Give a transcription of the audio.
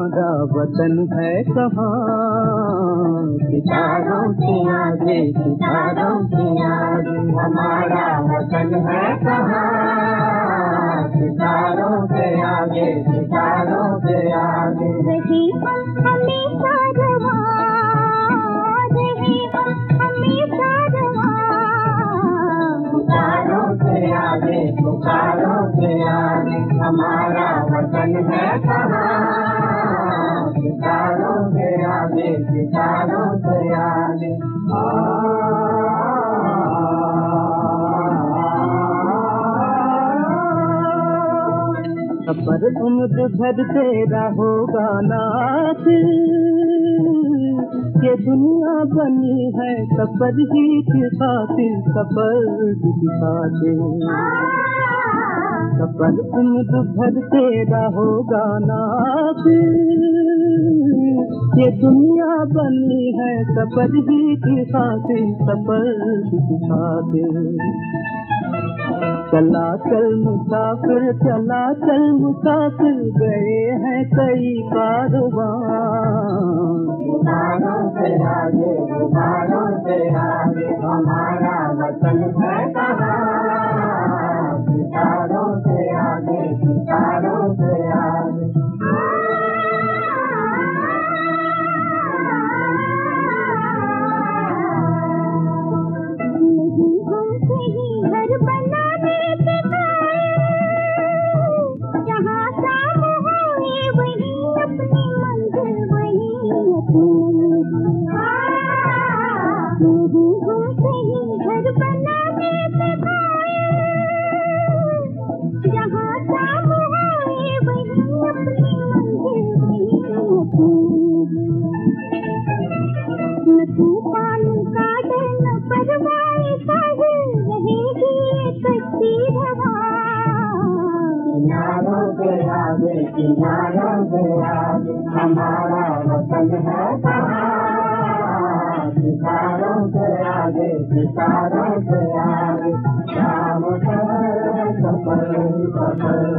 हमारा वतन है कहाँ, सितारों से आगे, सितारों से आगे हमारा वतन है कहाँ, सितारों से आगे, सितारों से आगे। रही हमेशा रवां, रही हमेशा रवां, सितारों से आगे, सितारों से आगे हमारा वतन है कहाँ, सितारों से आगे, सितारों से आगे। पर उम्र भर तेरा होगा नाथ, ये दुनिया बनी है सफर ही की खातिर, सफर की खातिर। सफर उम्र भर तेरा होगा नाथ, ये दुनिया बनी है सफर ही की खातिर, सफर की खातिर। चला चल मुसाफिर, चला चल मुसाफिर, गए हैं कई कारवां, सितारों से आगे, सितारों से आगे हमारा वतन है कहाँ, सितारों से आगे, सितारों से आगे। घर बनाने के जहाँ शाम होए वही अपनी मंजिल, वही अपनी घर बनाने के जहाँ शाम होए वही अपनी मंजिल, वही न तूफान का डर न परवाए साहिल, रहेगी ये कच्ची हवा, किनारों से आगे, किनारों से आगे हमारा वतन है कहाँ, सितारों से आगे, सितारों से आगे। शाम सफर सफर सफर